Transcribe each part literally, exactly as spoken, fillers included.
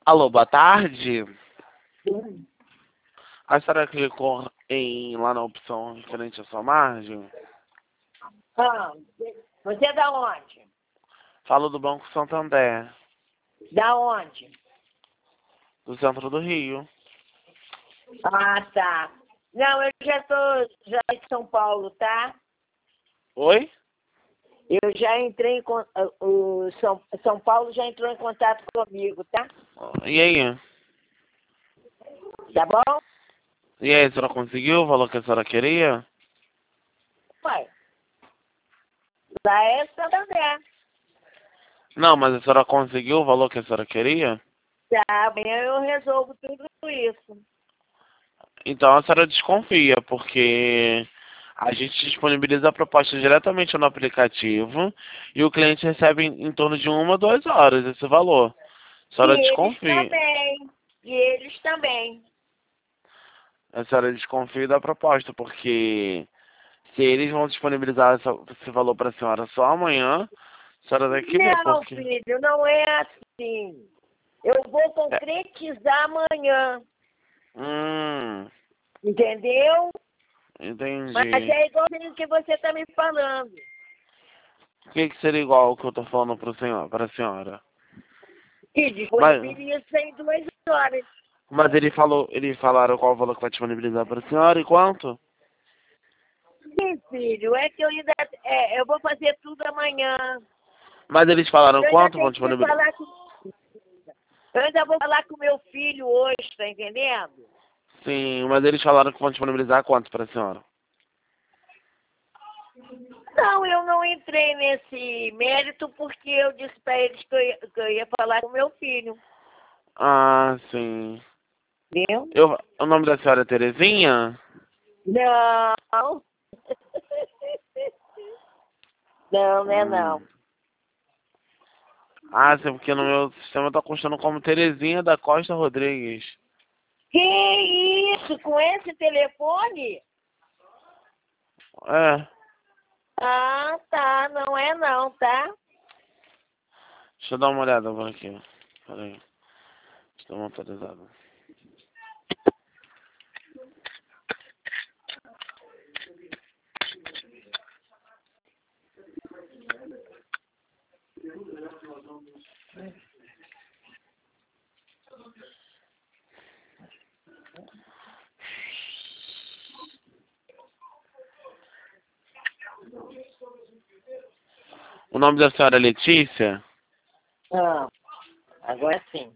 Alô, boa tarde. Sim. A senhora clicou em, lá na opção referente à sua margem? Ah, você é da onde? Falo do Banco Santander, Da onde? do centro do Rio. Ah, tá. Não, eu já estou já em São Paulo, tá? Oi? Eu já entrei em con- ah, o São, São Paulo já entrou em contato comigo, tá? E aí? Tá bom? E aí, a senhora conseguiu o valor que a senhora queria? Ué, lá é Santander. Não, mas a senhora conseguiu o valor que a senhora queria? Tá, amanhã eu resolvo tudo isso. Então a senhora desconfia, porque a gente disponibiliza a proposta diretamente no aplicativo e o cliente recebe em, em torno de uma, duas horas esse valor. A E senhora eles desconfia. também. E eles também. A senhora desconfia da proposta, porque se eles vão disponibilizar essa- esse valor para a senhora só amanhã, a senhora tem que ver, Não, porque... filho, não é assim. Eu vou É, concretizar amanhã. hum, Entendeu? Mas entendi. é igualzinho o que você está me falando. O que, que seria igual ao que eu estou falando para senhor, para a senhora? E Mas, disponibiliza em duas horas. mas ele falou, eles falaram qual o valor que vai disponibilizar para a senhora e quanto? Sim, filho, é que eu ainda. É, eu vou fazer tudo amanhã. Mas eles falaram Eu ainda quanto vão tenho que disponibilizar? falar com. Eu ainda vou falar com meu filho hoje, tá entendendo? Sim, mas eles falaram que vão disponibilizar quanto para a senhora? Não, eu não entrei nesse mérito porque eu disse para eles que eu, ia, que eu ia falar com meu filho. Ah, sim. Entendeu? Eu, o nome da senhora é Terezinha? Não. Não, né, Hum. não. Ah, sim, porque no meu sistema tá constando como Terezinha da Costa Rodrigues. Que isso? Com esse telefone? É, Ah, tá. Não é não, tá? deixa eu dar uma olhada por aqui. Peraí, deixa eu dar uma atualizada. O nome da senhora é Letícia? Ah, agora sim.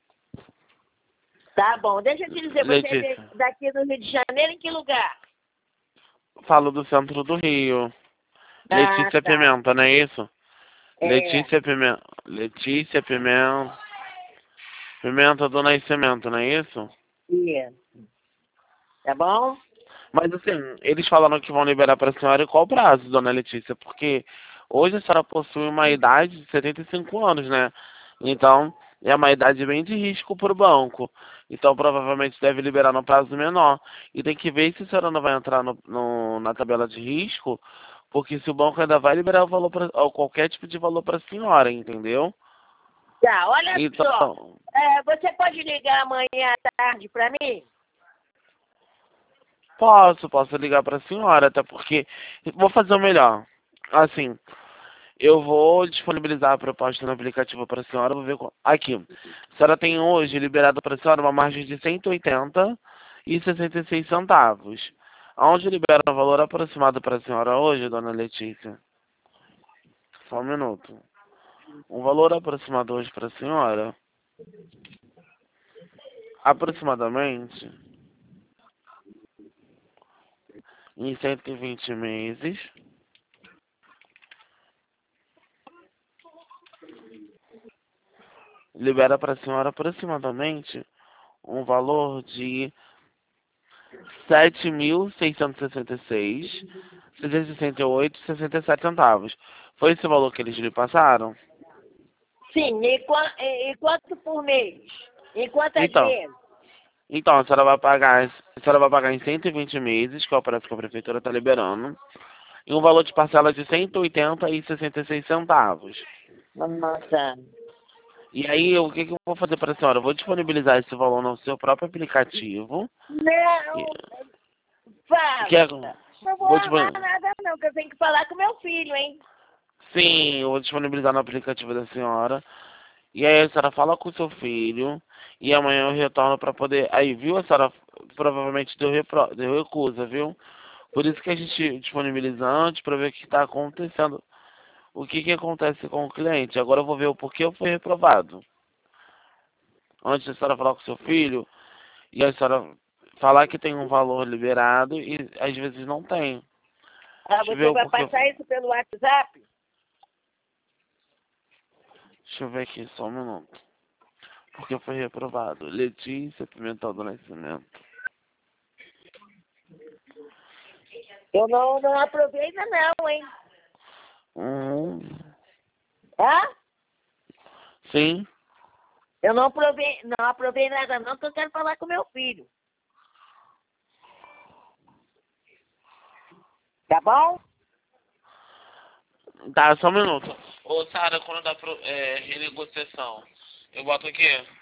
Tá bom. Deixa eu te dizer, você é de- Letícia. daqui do Rio de Janeiro, em que lugar? Falo do centro do Rio. Ah, Letícia tá. Pimenta, não é isso? É. Letícia Pimenta. Letícia Pimenta. Pimenta do Nascimento, não é isso? Isso. Tá bom? Mas assim, eles falaram que vão liberar para a senhora em qual prazo, dona Letícia? Porque hoje a senhora possui uma idade de setenta e cinco anos, né? Então, é uma idade bem de risco para o banco. Então, provavelmente deve liberar no prazo menor. E tem que ver se a senhora não vai entrar no, no- na tabela de risco, porque se o banco ainda vai liberar o valor pra, ou qualquer tipo de valor para a senhora, entendeu? Tá, olha só. Então, É, você pode ligar amanhã à tarde para mim? posso, posso ligar para a senhora, até porque vou fazer o melhor. Assim, eu vou disponibilizar a proposta no aplicativo para a senhora. Vou ver qual... Aqui. A senhora tem hoje liberado para a senhora uma margem de cento e oitenta e sessenta e seis centavos. Aonde libera o valor aproximado para a senhora hoje, dona Letícia? Só um minuto. Um valor aproximado hoje para a senhora, aproximadamente, em cento e vinte meses, libera para a senhora aproximadamente um valor de sete mil seiscentos e sessenta e seis, seiscentos e sessenta e oito e sessenta e sete centavos. Foi esse o valor que eles lhe passaram? Sim, e, qua- e- e quanto por mês? Em quantas Então, vezes? então a senhora vai pagar, a senhora vai pagar em cento e vinte meses, que é o preço que a prefeitura está liberando, e um valor de parcela de cento e oitenta e sessenta e seis centavos. Nossa. E aí, o que, que eu vou fazer para a senhora? Eu vou disponibilizar esse valor no seu próprio aplicativo. Não, fala. Que é, Não vou vou armar dispon- nada não, que eu tenho que falar com meu filho, hein? Sim, eu vou disponibilizar no aplicativo da senhora. E aí a senhora fala com o seu filho. E amanhã eu retorno para poder. Aí, viu? A senhora provavelmente deu, repro... deu recusa, viu? Por isso que a gente disponibiliza antes para ver o que está acontecendo. O que, que acontece com o cliente. Agora eu vou ver o porquê eu fui reprovado. Antes da senhora falar com o seu filho. E a senhora falar que tem um valor liberado e às vezes não tem. Ah, Deixa eu ver você o vai porquê. passar isso pelo WhatsApp? Deixa eu ver aqui, só um minuto. Porque foi reprovado. Letícia Pimentel do Nascimento. Eu não, não aprovei ainda não, hein? Uhum. Hã? Sim. Eu não aprovei, não aprovei nada não, porque eu quero falar com meu filho. Tá bom? Tá, só um minuto. Ô, Sara, quando dá pro, é, renegociação, eu boto aqui.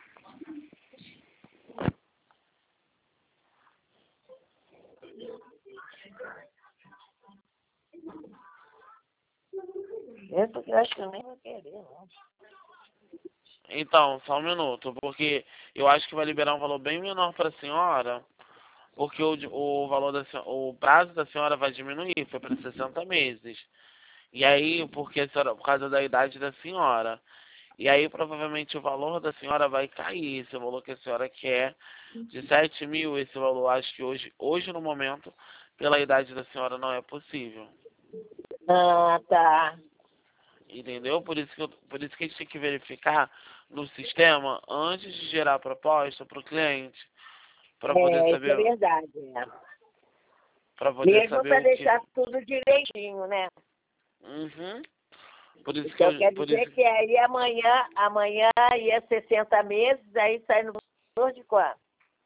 Eu, porque eu acho que eu nem vou querer, não. Então, só um minuto, porque eu acho que vai liberar um valor bem menor para a senhora, porque o, de- o valor da senhora, o prazo da senhora vai diminuir, foi para sessenta meses. E aí, porque a senhora, por causa da idade da senhora. E aí, provavelmente, o valor da senhora vai cair. Esse valor que a senhora quer, de sete mil, esse valor, acho que hoje, hoje no momento, pela idade da senhora, não é possível. Ah, tá. Entendeu? Por isso que, eu, por isso que a gente tem que verificar no sistema antes de gerar a proposta para o cliente, para poder É, isso é saber, verdade. É. para poder Mesmo saber para o que. deixar tudo direitinho, né? Uhum. Por isso que Então quer eu, por dizer isso que aí amanhã, amanhã ia sessenta meses, aí sai no valor de quanto?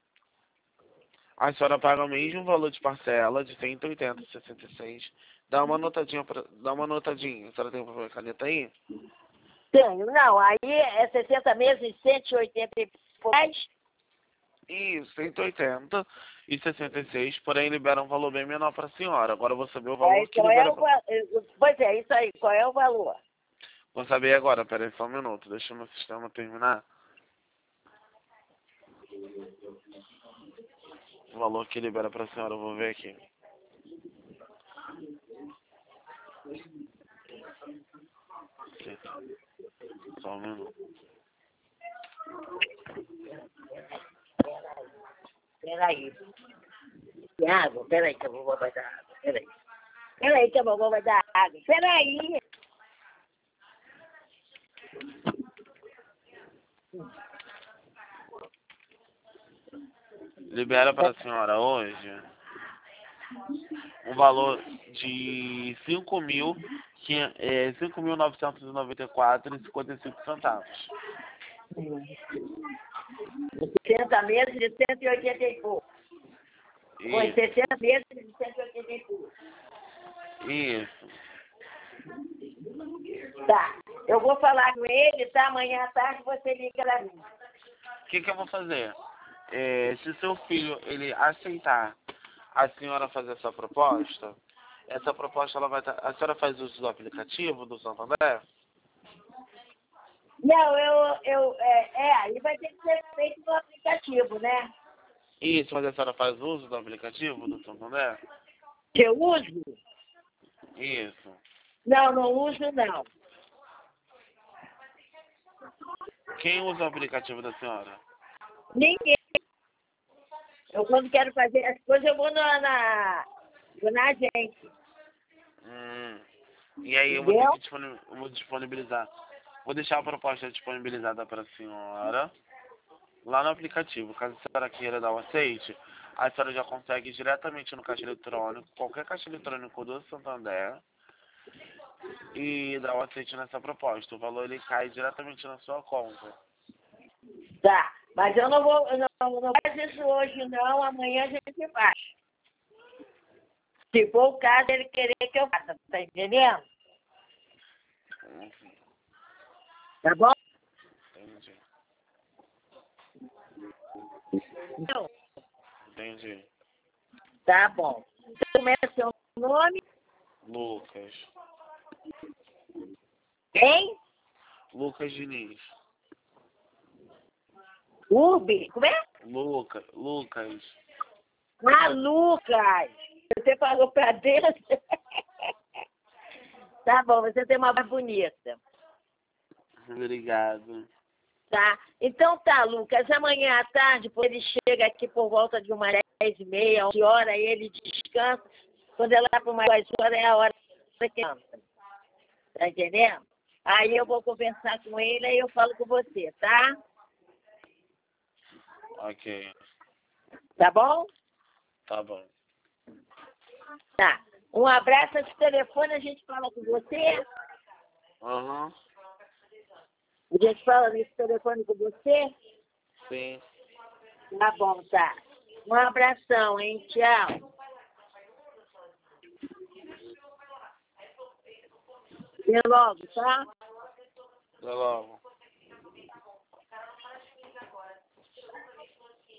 a senhora paga o mesmo valor de parcela de cento e oitenta e sessenta e seis. Dá uma notadinha para, dá uma notadinha. A senhora tem papel e caneta aí? Tenho, não, aí é sessenta meses, cento e oitenta e reais. Isso, cento e oitenta e sessenta e seis, porém libera um valor bem menor para a senhora. Agora eu vou saber o valor Aí que qual é libera. o valor? Pois é, isso aí, qual é o valor? Vou saber agora, peraí só um minuto, deixa o meu sistema terminar. O valor que libera para a senhora, eu vou ver aqui. Aqui. Só um minuto. Peraí. Água, peraí que a vovó vai dar água, peraí. Peraí que a vovó vai dar água, peraí. Libera para a senhora hoje um valor de cinco mil, é, cinco mil novecentos e noventa e quatro reais e cinquenta e cinco centavos. sessenta meses de cento e oitenta e pouco. Foi Isso, sessenta meses de cento e oitenta e pouco. isso. Tá, eu vou falar com ele, tá? Amanhã à tarde você liga pra mim. O que, que eu vou fazer? É, se seu filho ele aceitar a senhora fazer essa proposta, essa proposta ela vai estar. A senhora faz uso do aplicativo do Santander? Não, eu, eu, é, é, aí vai ter que ser feito no aplicativo, né? Isso, mas a senhora faz uso do aplicativo do Santander? Que eu uso? Isso. Não, não uso não. Quem usa o aplicativo da senhora? Ninguém. Eu quando quero fazer as coisas, eu vou na, na, vou na agência. Hum. E aí eu vou ter Entendeu? que disponi- eu vou disponibilizar. Vou deixar a proposta disponibilizada para a senhora lá no aplicativo. Caso a senhora queira dar o aceite, a senhora já consegue ir diretamente no caixa eletrônico, qualquer caixa eletrônico do Santander, e dar o aceite nessa proposta. O valor ele cai diretamente na sua conta. Tá. Mas eu não vou, eu não, não faz isso hoje não, amanhã a gente faz. Se for o caso, ele querer que eu faça, tá entendendo? Enfim, Tá bom? Entendi. Não. Entendi. Tá bom. Como é seu nome? Lucas. Quem? Lucas Diniz. Urbi? Como é? Luca, Lucas. Ah, Lucas. Você falou pra Deus. Tá bom, você tem uma voz bonita. Obrigado. Tá? Então tá, Lucas. Amanhã à tarde, ele chega aqui por volta de umas dez e meia, onze horas, e ele descansa. Quando ela vai para umas dez horas, é a hora que canta. Tá entendendo? Aí eu vou conversar com ele, aí eu falo com você, tá? Ok. Tá bom? Tá bom. Tá. Um abraço, esse telefone, a gente fala com você. Aham. A gente fala nesse telefone com você. Sim. Tá bom, tá. Um abração, hein? Tchau. Até logo, tá? Até logo.